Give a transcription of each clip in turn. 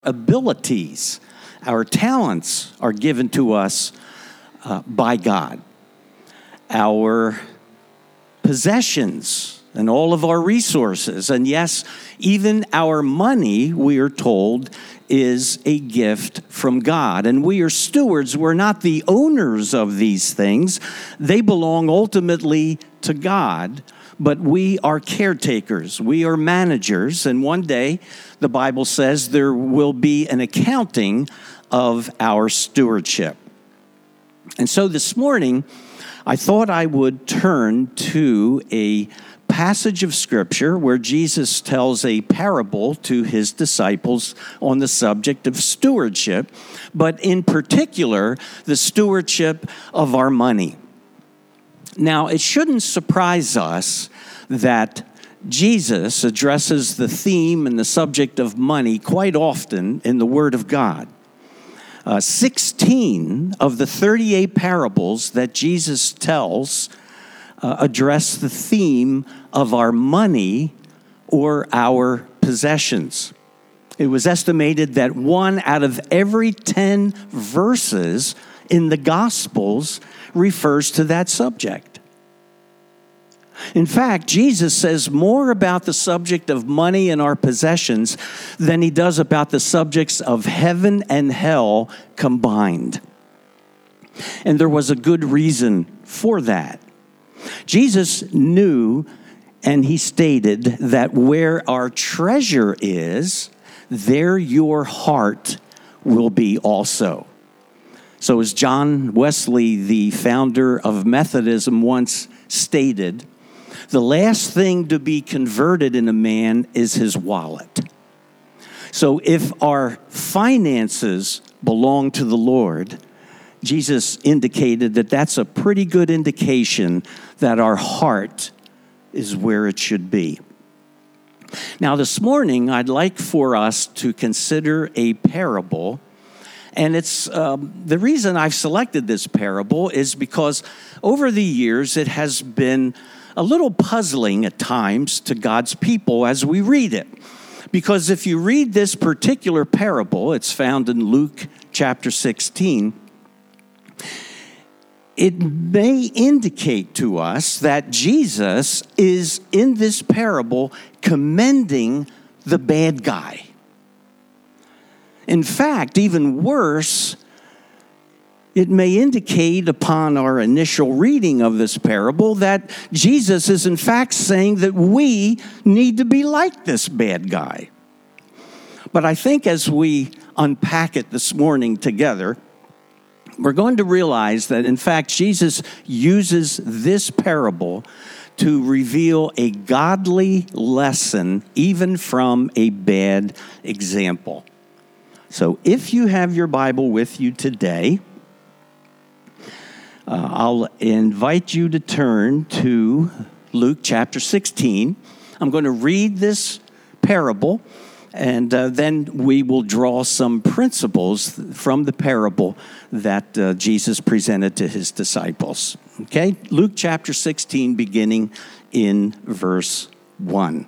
abilities, our talents are given to us by God. Our possessions and all of our resources, and yes, even our money, we are told, is a gift from God. And we are stewards. We're not the owners of these things. They belong ultimately to God, but we are caretakers. We are managers. And one day, the Bible says there will be an accounting of our stewardship. And so this morning, I thought I would turn to a passage of Scripture where Jesus tells a parable to his disciples on the subject of stewardship, but in particular, the stewardship of our money. Now, it shouldn't surprise us that Jesus addresses the theme and the subject of money quite often in the Word of God. 16 of the 38 parables that Jesus tells address the theme of our money or our possessions. It was estimated that 1 out of every 10 verses in the Gospels refers to that subject. In fact, Jesus says more about the subject of money and our possessions than he does about the subjects of heaven and hell combined. And there was a good reason for that. Jesus knew, and he stated, that where our treasure is, there your heart will be also. So as John Wesley, the founder of Methodism, once stated, the last thing to be converted in a man is his wallet. So if our finances belong to the Lord, Jesus indicated that that's a pretty good indication that our heart is where it should be. Now, this morning, I'd like for us to consider a parable. And it's the reason I've selected this parable is because over the years, it has been a little puzzling at times to God's people as we read it. Because if you read this particular parable, it's found in Luke chapter 16, it may indicate to us that Jesus is in this parable commending the bad guy. In fact, even worse, it may indicate upon our initial reading of this parable that Jesus is in fact saying that we need to be like this bad guy. But I think as we unpack it this morning together, we're going to realize that, in fact, Jesus uses this parable to reveal a godly lesson, even from a bad example. So if you have your Bible with you today, I'll invite you to turn to Luke chapter 16. I'm going to read this parable, and then we will draw some principles from the parable that Jesus presented to his disciples. Okay? Luke chapter 16, beginning in verse 1.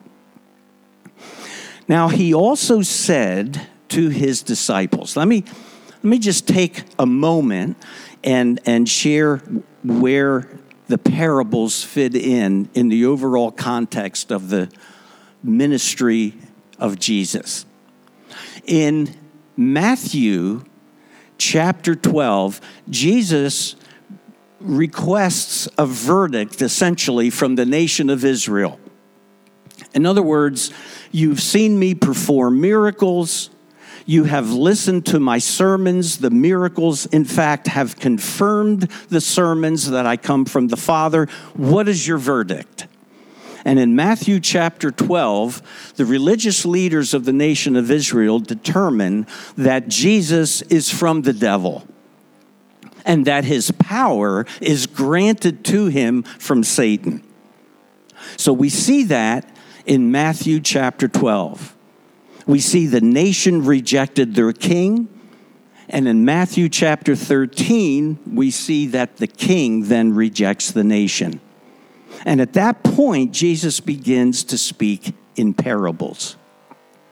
Now, he also said to his disciples, let me just take a moment and share where the parables fit in the overall context of the ministry of Jesus. In Matthew chapter 12, Jesus requests a verdict essentially from the nation of Israel. In other words, you've seen me perform miracles. You have listened to my sermons. The miracles, in fact, have confirmed the sermons that I come from the Father. What is your verdict? And in Matthew chapter 12, the religious leaders of the nation of Israel determine that Jesus is from the devil and that his power is granted to him from Satan. So we see that in Matthew chapter 12. We see the nation rejected their king. And in Matthew chapter 13, we see that the king then rejects the nation. And at that point, Jesus begins to speak in parables.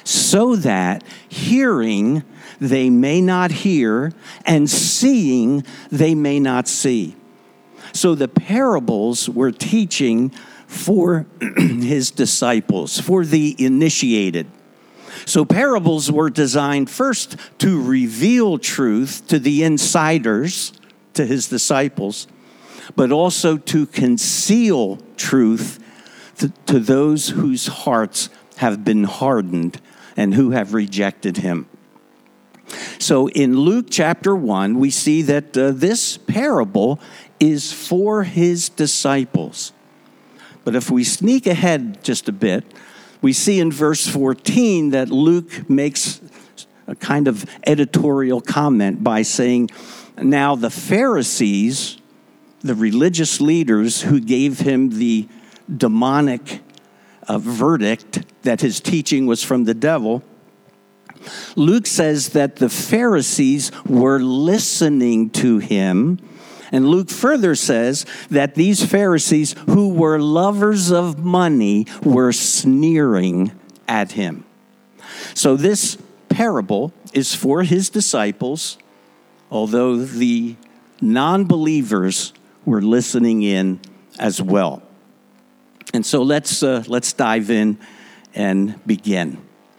so that hearing they may not hear, and seeing they may not see. So the parables were teaching for his disciples, for the initiated. So parables were designed first to reveal truth to the insiders, to his disciples, but also to conceal truth to those whose hearts have been hardened and who have rejected him. So in Luke chapter 1, we see that this parable is for his disciples. But if we sneak ahead just a bit, we see in verse 14 that Luke makes a kind of editorial comment by saying, now the Pharisees, the religious leaders who gave him the demonic verdict that his teaching was from the devil, Luke says that the Pharisees were listening to him. And Luke further says that these Pharisees, who were lovers of money, were sneering at him. So this parable is for his disciples, although the non-believers were listening in as well. And so let's dive in and begin.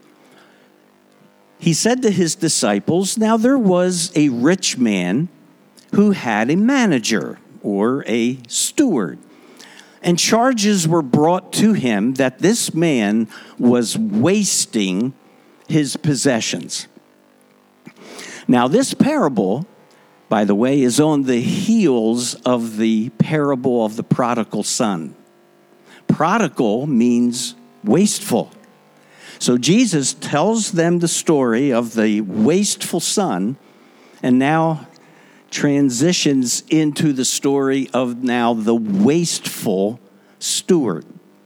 He said to his disciples, now there was a rich man who had a manager or a steward, and charges were brought to him that this man was wasting his possessions. Now this parable, by the way, is on the heels of the parable of the prodigal son. Prodigal means wasteful. So Jesus tells them the story of the wasteful son, and now transitions into the story of now the wasteful steward.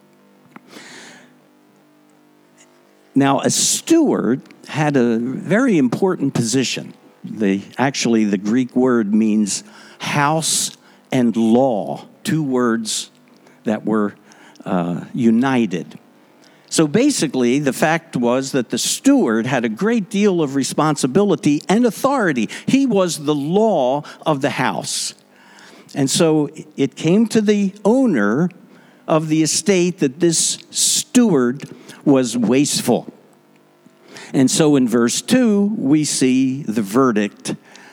Now, a steward had a very important position. Actually, the Greek word means house and law, two words that were united. So basically, the fact was that the steward had a great deal of responsibility and authority. He was the law of the house. And so it came to the owner of the estate that this steward was wasteful. And so in verse 2, we see the verdict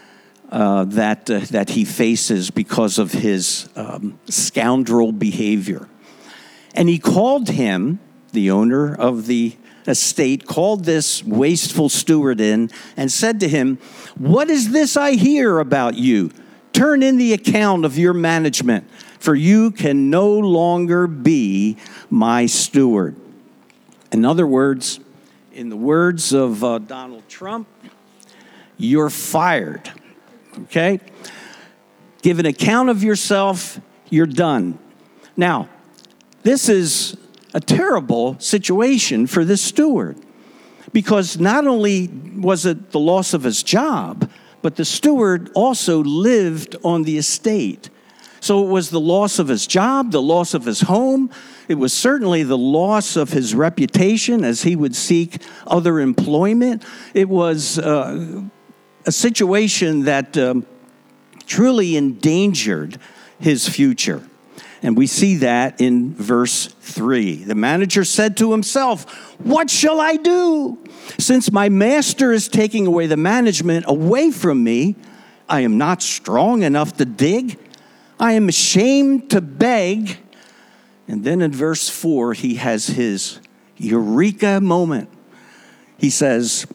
that he faces because of his scoundrel behavior. And he called him, the owner of the estate, called this wasteful steward in and said to him, what is this I hear about you? Turn in the account of your management, for you can no longer be my steward. In other words, in the words of Donald Trump, you're fired. Okay? Give an account of yourself, you're done. Now, this is a terrible situation for this steward, because not only was it the loss of his job, but the steward also lived on the estate. So it was the loss of his job, the loss of his home. It was certainly the loss of his reputation as he would seek other employment. It was a situation that truly endangered his future. And we see that in verse 3. The manager said to himself, what shall I do? Since my master is taking away the management away from me, I am not strong enough to dig. I am ashamed to beg. And then in verse 4, he has his eureka moment. He says,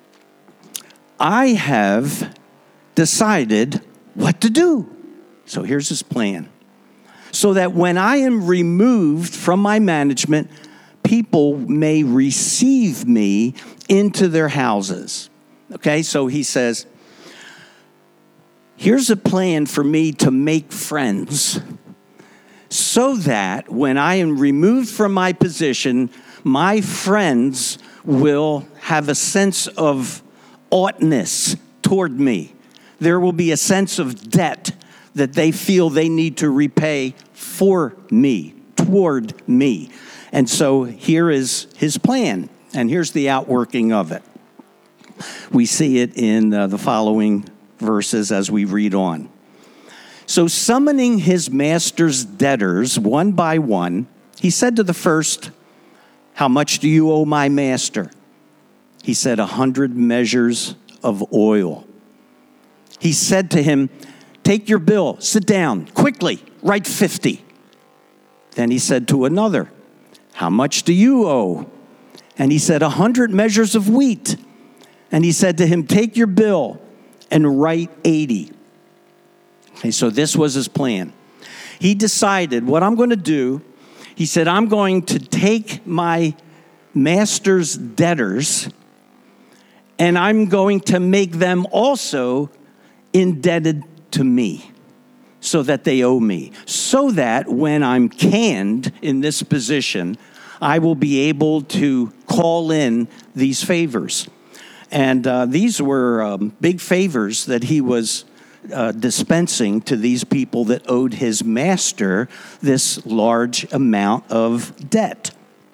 I have decided what to do. So here's his plan. So that when I am removed from my management, people may receive me into their houses. Okay, so he says, here's a plan for me to make friends, so that when I am removed from my position, my friends will have a sense of oughtness toward me. There will be a sense of debt that they feel they need to repay for me, toward me. And so here is his plan. And here's the outworking of it. We see it in the following verses as we read on. So summoning his master's debtors one by one, he said to the first, "How much do you owe my master?" He said, 100 measures of oil. He said to him, "Take your bill, sit down, quickly, write 50. Then he said to another, "How much do you owe?" And he said, 100 measures of wheat. And he said to him, "Take your bill and write 80. Okay, so this was his plan. He decided, what I'm going to do, he said, I'm going to take my master's debtors and I'm going to make them also indebted to me so that they owe me. So that when I'm canned in this position, I will be able to call in these favors." And these were big favors that he was dispensing to these people that owed his master this large amount of debt.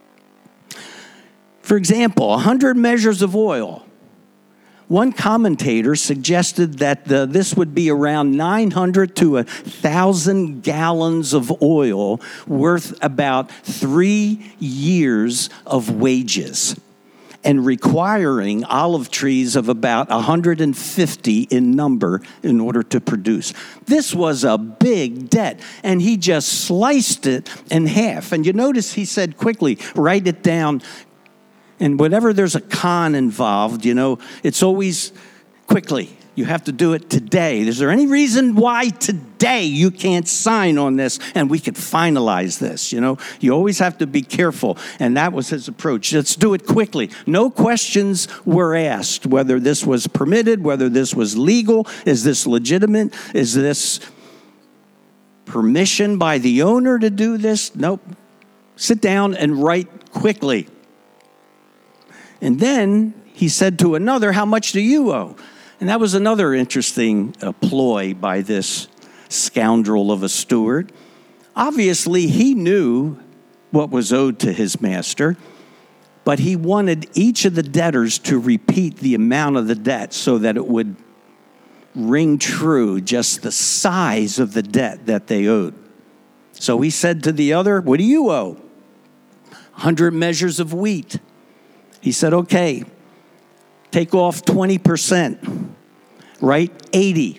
For example, 100 measures of oil. One commentator suggested that this would be around 900 to 1,000 gallons of oil, worth about 3 years of wages, and requiring olive trees of about 150 in number in order to produce. This was a big debt, and he just sliced it in half. And you notice he said quickly, write it down. And whenever there's a con involved, it's always quickly. You have to do it today. Is there any reason why today you can't sign on this and we could finalize this? You always have to be careful. And that was his approach. Let's do it quickly. No questions were asked whether this was permitted, whether this was legal. Is this legitimate? Is this permission by the owner to do this? Nope. Sit down and write quickly. And then he said to another, "How much do you owe?" And that was another interesting ploy by this scoundrel of a steward. Obviously, he knew what was owed to his master, but he wanted each of the debtors to repeat the amount of the debt so that it would ring true just the size of the debt that they owed. So he said to the other, "What do you owe?" 100 measures of wheat. He said, "Okay, take off 20%, write 80.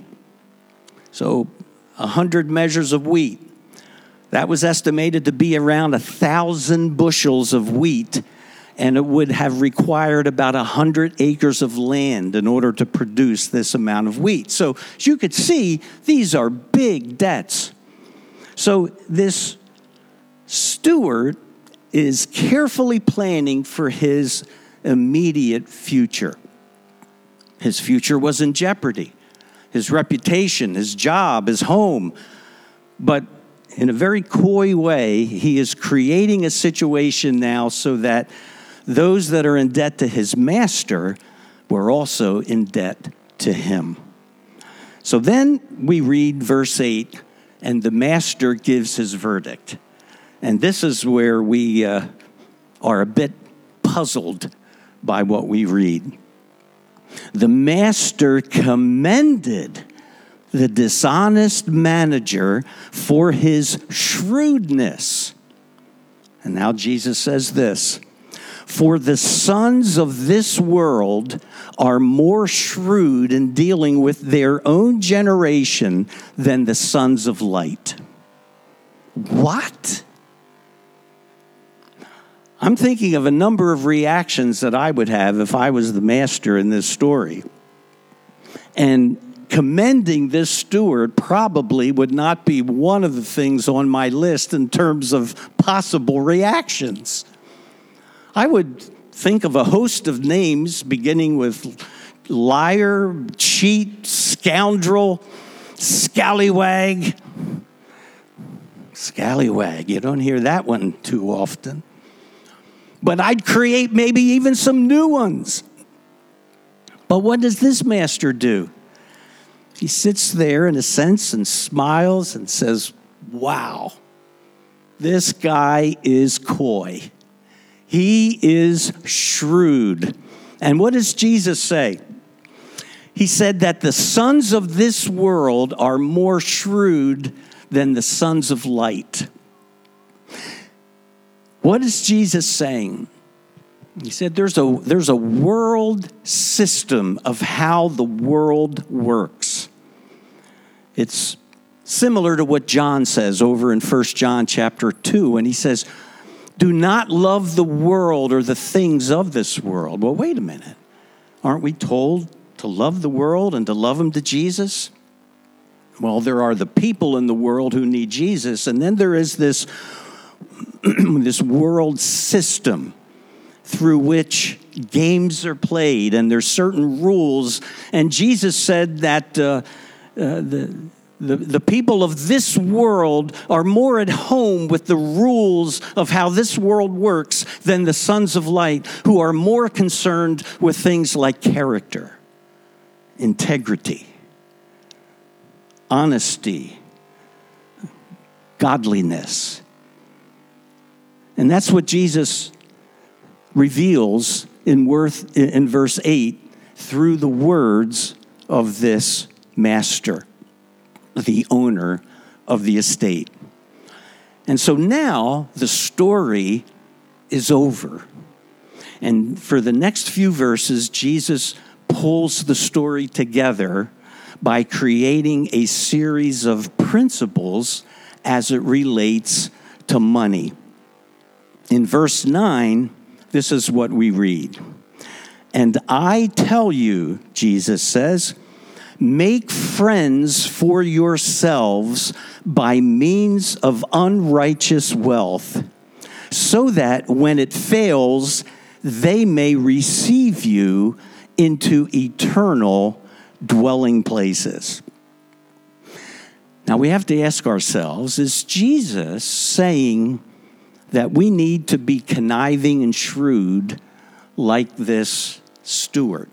So 100 measures of wheat. That was estimated to be around 1,000 bushels of wheat, and it would have required about 100 acres of land in order to produce this amount of wheat. So as you could see, these are big debts. So this steward is carefully planning for his immediate future. His future was in jeopardy. His reputation, his job, his home. But in a very coy way, he is creating a situation now so that those that are in debt to his master were also in debt to him. So then we read verse 8, and the master gives his verdict. And this is where we are a bit puzzled by what we read. The master commended the dishonest manager for his shrewdness. And now Jesus says this, "For the sons of this world are more shrewd in dealing with their own generation than the sons of light." What? I'm thinking of a number of reactions that I would have if I was the master in this story. And commending this steward probably would not be one of the things on my list in terms of possible reactions. I would think of a host of names beginning with liar, cheat, scoundrel, scallywag. Scallywag, you don't hear that one too often. But I'd create maybe even some new ones. But what does this master do? He sits there in a sense and smiles and says, "Wow, this guy is coy. He is shrewd. And what does Jesus say? He said that the sons of this world are more shrewd than the sons of light. What is Jesus saying? He said there's a world system of how the world works. It's similar to what John says over in 1 John chapter 2, and he says, do not love the world or the things of this world. Well, wait a minute. Aren't we told to love the world and to love him to Jesus? Well, there are the people in the world who need Jesus, and then there is this, this world system through which games are played, and there's certain rules. And Jesus said that the people of this world are more at home with the rules of how this world works than the sons of light, who are more concerned with things like character, integrity, honesty, godliness. And that's what Jesus reveals in verse 8 through the words of this master, the owner of the estate. And so now the story is over. And for the next few verses, Jesus pulls the story together by creating a series of principles as it relates to money. In verse 9, this is what we read. And I tell you, Jesus says, make friends for yourselves by means of unrighteous wealth, so that when it fails, they may receive you into eternal dwelling places. Now we have to ask ourselves, is Jesus saying that we need to be conniving and shrewd like this steward?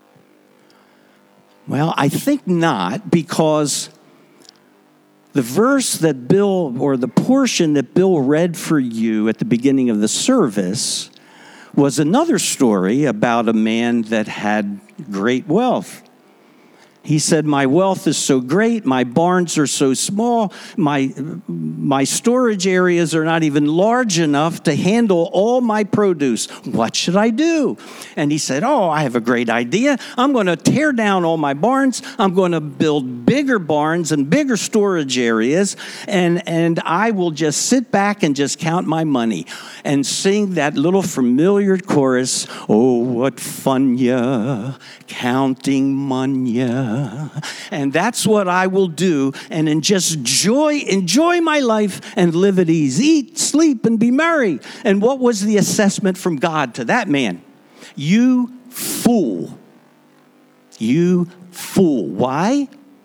Well, I think not, because the verse that Bill, or the portion that Bill read for you at the beginning of the service, was another story about a man that had great wealth. He said, my wealth is so great, my barns are so small, my storage areas are not even large enough to handle all my produce. What should I do? And he said, I have a great idea. I'm going to tear down all my barns. I'm going to build bigger barns and bigger storage areas, and I will just sit back and just count my money and sing that little familiar chorus, oh, what fun ya, counting money. And that's what I will do, and then just enjoy my life and live at ease, eat, sleep, and be merry. And what was the assessment from God to that man? You fool. You fool. Why?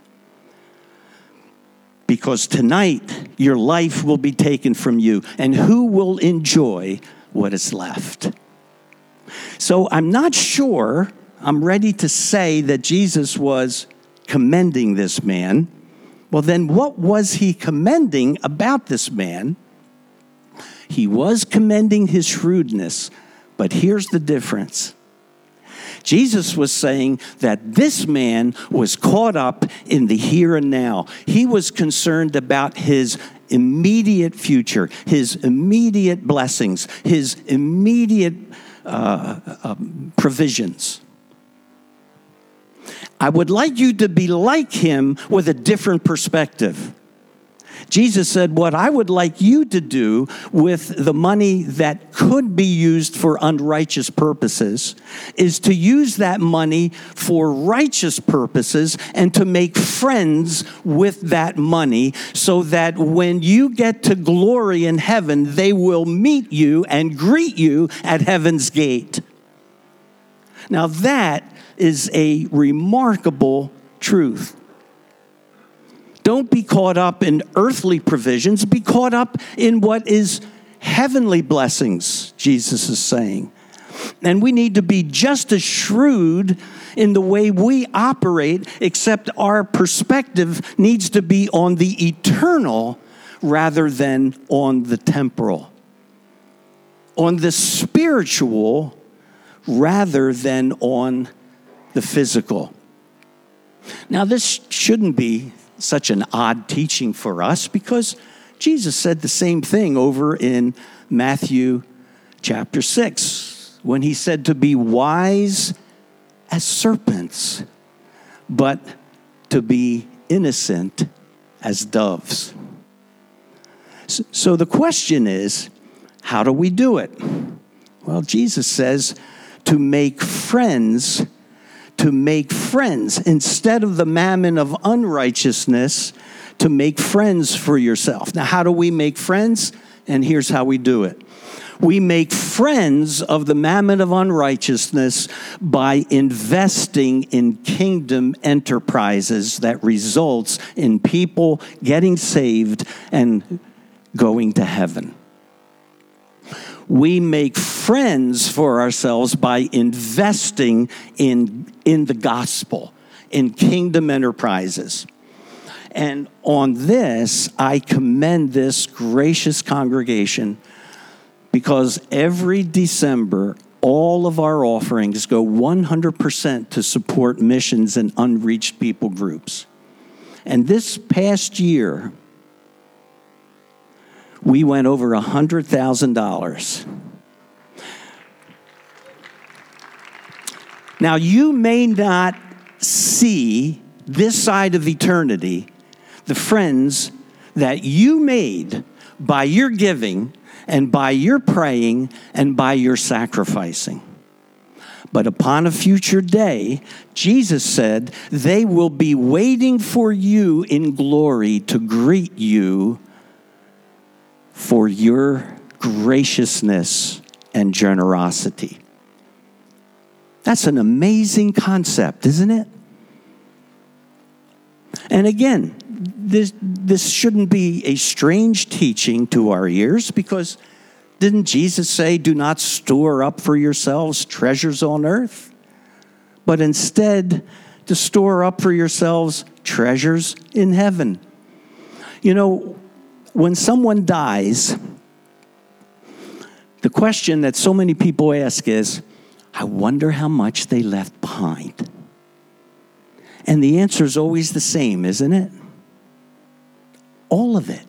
Because tonight your life will be taken from you, and who will enjoy what is left? So I'm not sure I'm ready to say that Jesus was commending this man. Well, then what was he commending about this man? He was commending his shrewdness, but here's the difference. Jesus was saying that this man was caught up in the here and now. He was concerned about his immediate future, his immediate blessings, his immediate provisions. I would like you to be like him with a different perspective. Jesus said, what I would like you to do with the money that could be used for unrighteous purposes is to use that money for righteous purposes and to make friends with that money, so that when you get to glory in heaven, they will meet you and greet you at heaven's gate. Now that is a remarkable truth. Don't be caught up in earthly provisions. Be caught up in what is heavenly blessings, Jesus is saying. And we need to be just as shrewd in the way we operate, except our perspective needs to be on the eternal rather than on the temporal. on the spiritual rather than on the physical. Now, this shouldn't be such an odd teaching for us because Jesus said the same thing over in Matthew chapter 6 when he said to be wise as serpents, but to be innocent as doves. So the question is, how do we do it? Well, Jesus says to make friends instead of the mammon of unrighteousness, to make friends for yourself. Now, how do we make friends? And here's how we do it. We make friends of the mammon of unrighteousness by investing in kingdom enterprises that results in people getting saved and going to heaven. We make friends for ourselves by investing in the gospel, in kingdom enterprises. And on this, I commend this gracious congregation because every December, all of our offerings go 100% to support missions and unreached people groups. And this past year, we went over $100,000. Now, you may not see this side of eternity the friends that you made by your giving and by your praying and by your sacrificing. But upon a future day, Jesus said, they will be waiting for you in glory to greet you for your graciousness and generosity. That's an amazing concept, isn't it? And again, this shouldn't be a strange teaching to our ears because didn't Jesus say, do not store up for yourselves treasures on earth, but instead to store up for yourselves treasures in heaven? You know, when someone dies, the question that so many people ask is, I wonder how much they left behind. And the answer is always the same, isn't it? All of it.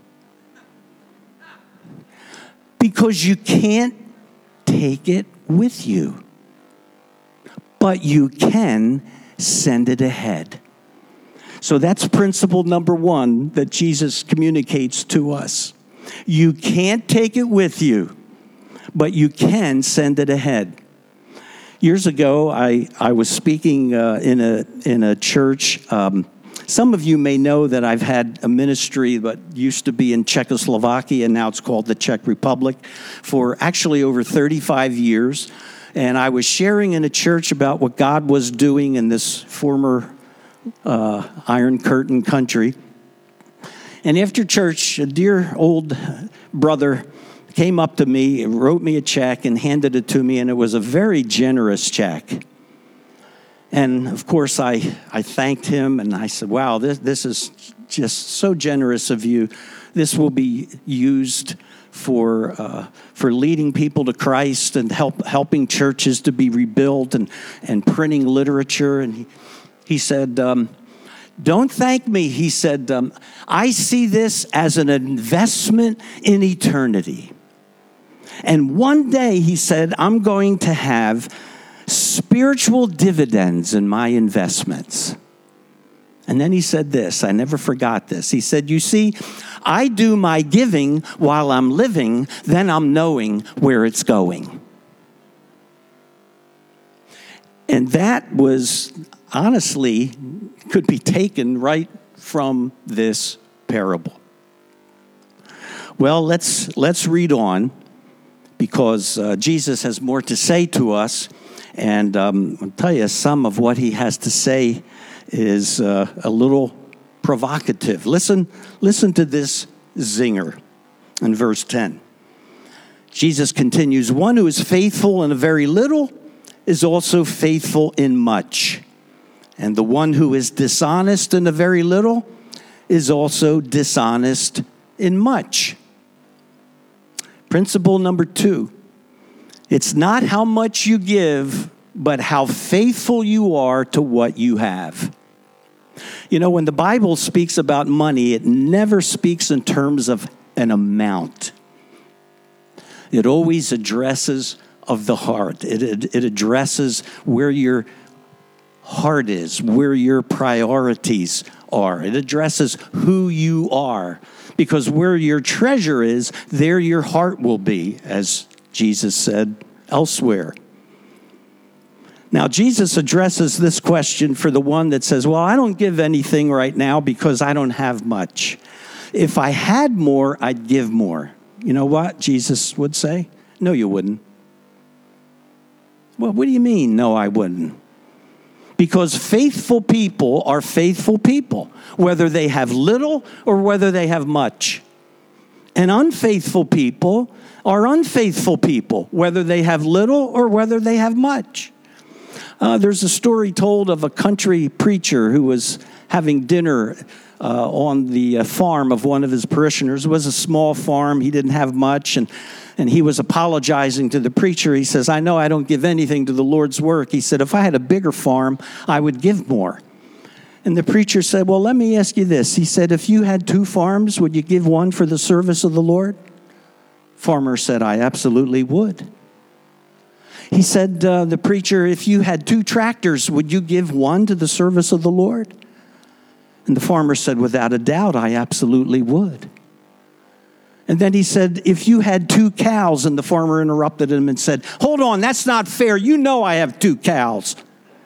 Because you can't take it with you, but you can send it ahead. So that's principle number one that Jesus communicates to us. You can't take it with you, but you can send it ahead. Years ago, I was speaking in a church. Some of you may know that I've had a ministry that used to be in Czechoslovakia, and now it's called the Czech Republic, for actually over 35 years. And I was sharing in a church about what God was doing in this former Iron Curtain country. And after church, a dear old brother came up to me, wrote me a check, and handed it to me, and it was a very generous check. And, of course, I thanked him, and I said, wow, this is just so generous of you. This will be used for leading people to Christ and helping churches to be rebuilt and printing literature. And he said, don't thank me. He said, I see this as an investment in eternity. And one day, he said, I'm going to have spiritual dividends in my investments. And then he said this, I never forgot this. He said, you see, I do my giving while I'm living, then I'm knowing where it's going. And that was, honestly, could be taken right from this parable. Well, let's read on, because Jesus has more to say to us. And I'll tell you, some of what he has to say is a little provocative. Listen to this zinger in verse 10. Jesus continues, one who is faithful in a very little is also faithful in much. And the one who is dishonest in a very little is also dishonest in much. Principle number 2, it's not how much you give, but how faithful you are to what you have. You know, when the Bible speaks about money, it never speaks in terms of an amount. It always addresses of the heart. It addresses where your heart is, where your priorities are. It addresses who you are. Because where your treasure is, there your heart will be, as Jesus said elsewhere. Now, Jesus addresses this question for the one that says, well, I don't give anything right now because I don't have much. If I had more, I'd give more. You know what Jesus would say? No, you wouldn't. Well, what do you mean, no, I wouldn't? Because faithful people are faithful people, whether they have little or whether they have much. And unfaithful people are unfaithful people, whether they have little or whether they have much. There's a story told of a country preacher who was having dinner on the farm of one of his parishioners. It was a small farm. He didn't have much, and he was apologizing to the preacher. He says, I know I don't give anything to the Lord's work. He said, if I had a bigger farm, I would give more. And the preacher said, well, let me ask you this. He said, if you had 2 farms, would you give one for the service of the Lord? Farmer said, I absolutely would. He said, the preacher, if you had 2 tractors, would you give one to the service of the Lord? And the farmer said, without a doubt, I absolutely would. And then he said, if you had 2 cows, and the farmer interrupted him and said, hold on, that's not fair. You know I have 2 cows.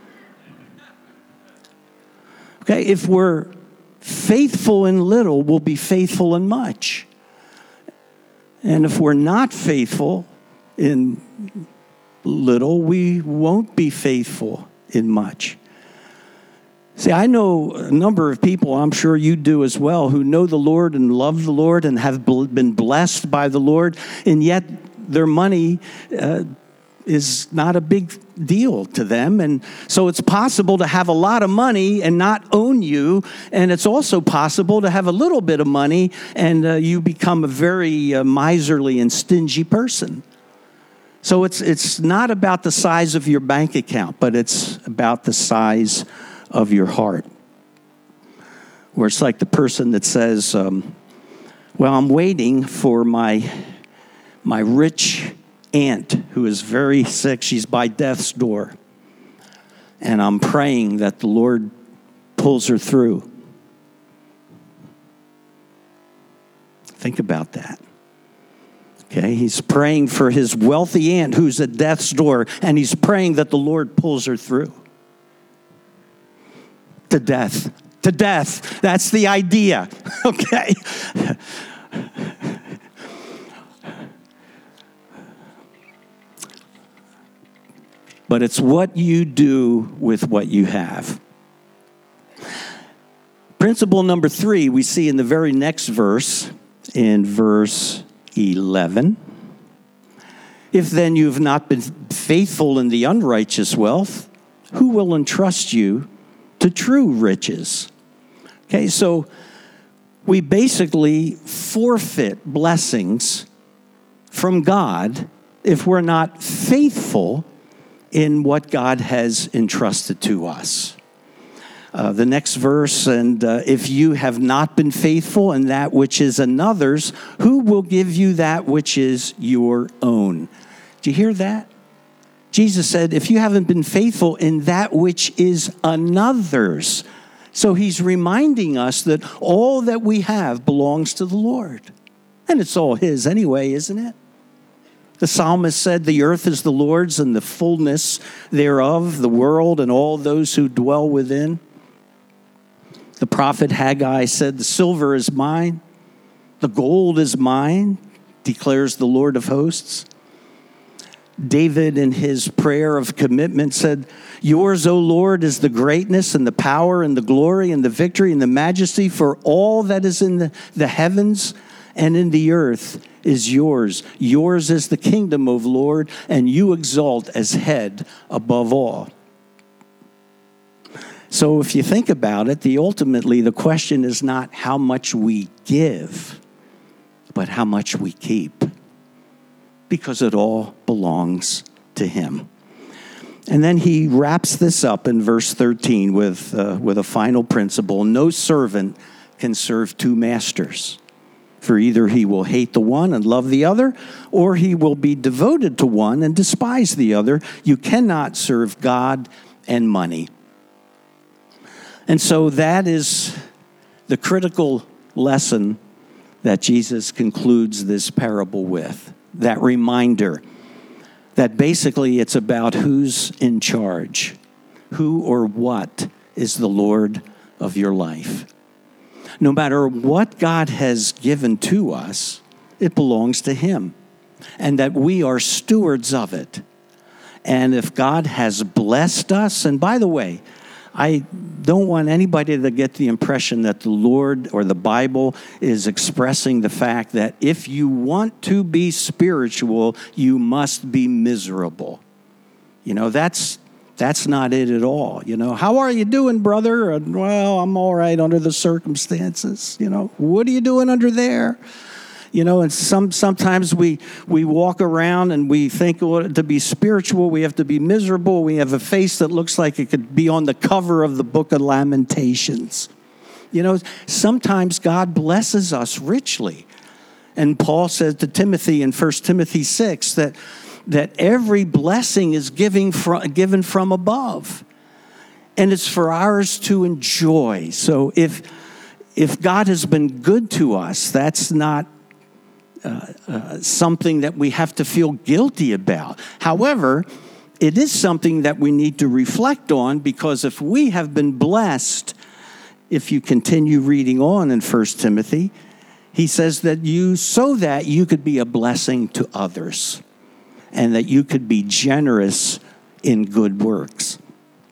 Okay, if we're faithful in little, we'll be faithful in much. And if we're not faithful in little, we won't be faithful in much. See, I know a number of people, I'm sure you do as well, who know the Lord and love the Lord and have been blessed by the Lord, and yet their money is not a big deal to them. And so it's possible to have a lot of money and not own you, and it's also possible to have a little bit of money and you become a very miserly and stingy person. So it's not about the size of your bank account, but it's about the size of your heart. Where it's like the person that says, well, I'm waiting for my rich aunt who is very sick. She's by death's door. And I'm praying that the Lord pulls her through. Think about that. Okay, he's praying for his wealthy aunt who's at death's door, and he's praying that the Lord pulls her through. To death. To death. That's the idea. Okay? But it's what you do with what you have. Principle number 3, we see in the very next verse, in verse 11. If then you have not been faithful in the unrighteous wealth, who will entrust you to true riches? Okay, so we basically forfeit blessings from God if we're not faithful in what God has entrusted to us. The next verse, and if you have not been faithful in that which is another's, who will give you that which is your own? Do you hear that? Jesus said, if you haven't been faithful in that which is another's. So he's reminding us that all that we have belongs to the Lord. And it's all his anyway, isn't it? The psalmist said, the earth is the Lord's and the fullness thereof, the world and all those who dwell within. The prophet Haggai said, the silver is mine, the gold is mine, declares the Lord of hosts. David, in his prayer of commitment, said, yours, O Lord, is the greatness and the power and the glory and the victory and the majesty, for all that is in the heavens and in the earth is yours. Yours is the kingdom, O Lord, and you exalt as head above all. So if you think about it, ultimately the question is not how much we give, but how much we keep. because it all belongs to him. And then he wraps this up in verse 13 with a final principle. No servant can serve two masters, for either he will hate the one and love the other, or he will be devoted to one and despise the other. You cannot serve God and money. And so that is the critical lesson that Jesus concludes this parable with. That reminder that basically it's about who's in charge, who or what is the Lord of your life. No matter what God has given to us, it belongs to him, and that we are stewards of it. And if God has blessed us, and by the way, I don't want anybody to get the impression that the Lord or the Bible is expressing the fact that if you want to be spiritual, you must be miserable. That's not it at all. How are you doing, brother? And, well, I'm all right under the circumstances. What are you doing under there? And sometimes we walk around and we think, well, to be spiritual, we have to be miserable. We have a face that looks like it could be on the cover of the book of Lamentations. Sometimes God blesses us richly. And Paul says to Timothy in 1 Timothy 6 that every blessing is given from above. And it's for ours to enjoy. So if God has been good to us, that's not something that we have to feel guilty about. However, it is something that we need to reflect on, because if we have been blessed, if you continue reading on in 1 Timothy, he says that so that you could be a blessing to others and that you could be generous in good works.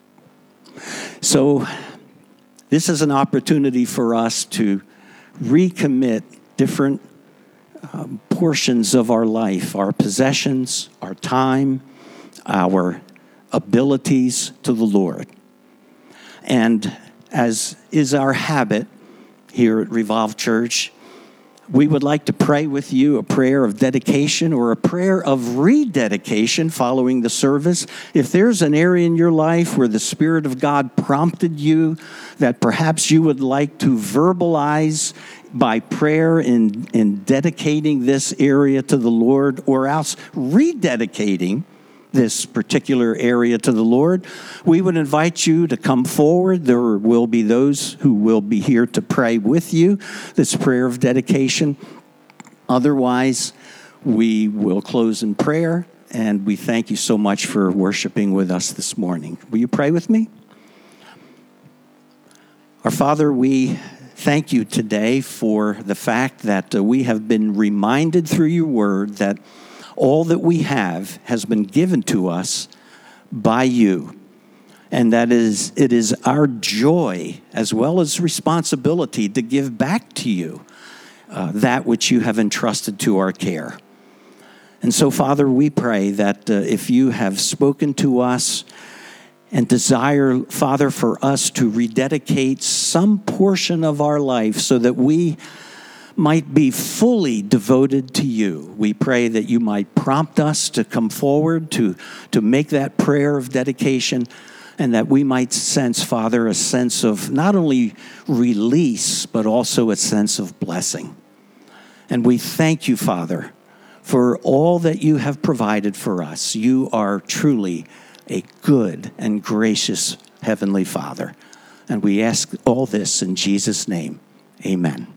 So this is an opportunity for us to recommit different portions of our life, our possessions, our time, our abilities to the Lord. And as is our habit here at Revolve Church, we would like to pray with you a prayer of dedication or a prayer of rededication following the service. If there's an area in your life where the Spirit of God prompted you that perhaps you would like to verbalize by prayer in dedicating this area to the Lord, or else rededicating this particular area to the Lord, we would invite you to come forward. There will be those who will be here to pray with you this prayer of dedication. Otherwise, we will close in prayer, and we thank you so much for worshiping with us this morning. Will you pray with me? Our Father, we thank you today for the fact that we have been reminded through your word that all that we have has been given to us by you. And it is our joy as well as responsibility to give back to you that which you have entrusted to our care. And so, Father, we pray that if you have spoken to us and desire, Father, for us to rededicate some portion of our life so that we might be fully devoted to you, we pray that you might prompt us to come forward to make that prayer of dedication, and that we might sense, Father, a sense of not only release, but also a sense of blessing. And we thank you, Father, for all that you have provided for us. You are truly a good and gracious Heavenly Father. And we ask all this in Jesus' name. Amen.